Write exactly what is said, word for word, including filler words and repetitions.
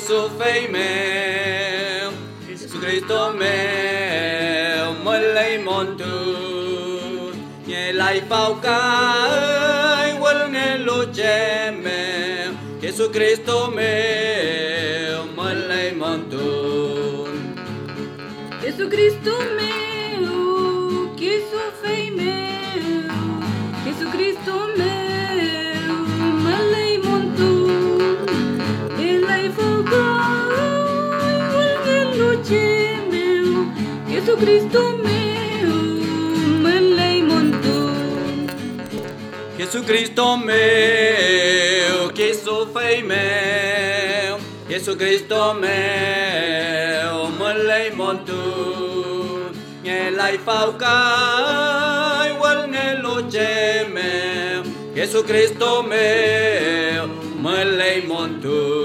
Iisus fei meu, Iisus Hristos meu, mă lei montu, e lai pau ca ơi, quên nghe lu che meu, Iisus Hristos meu, mă lei montu. Iisus Hristos meu, Iisus fei meu, Iisus Hristos meu, mă lei montu, el ai făcut el luce meu, Iisus Hristos meu, mă lei montu. Iisus Hristos meu, Iisus fei meu, Iisus Hristos meu, mă lei montu, nghe lai phao cái quên nghe lu che meu, Iisus Hristos meu, mă lei montu.